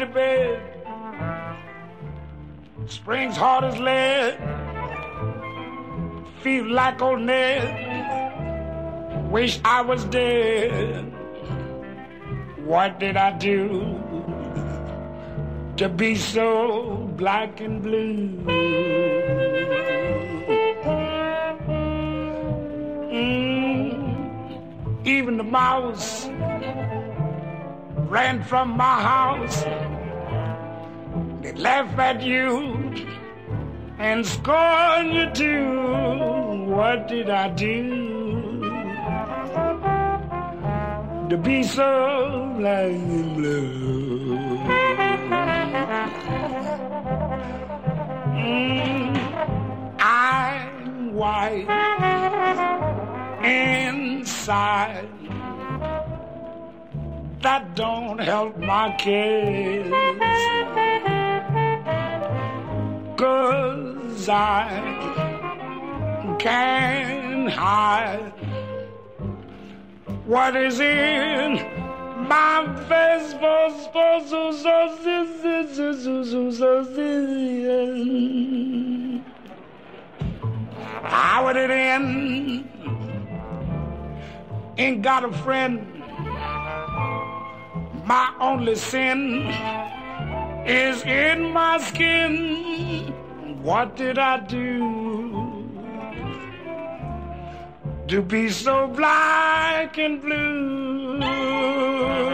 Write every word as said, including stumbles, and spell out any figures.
to bed. Spring's hard as lead. Feel like old Ned. Wish I was dead. What did I do to be so black and blue? Mm. Even the mouse ran from my house. They laugh at you and scorn you too. What did I do to be so black and blue? Mm, I'm white inside. That don't help my case, 'cause I can't hide what is in my face. How would it end? Ain't got a friend. My only sin is in my skin. What did I do to be so black and blue?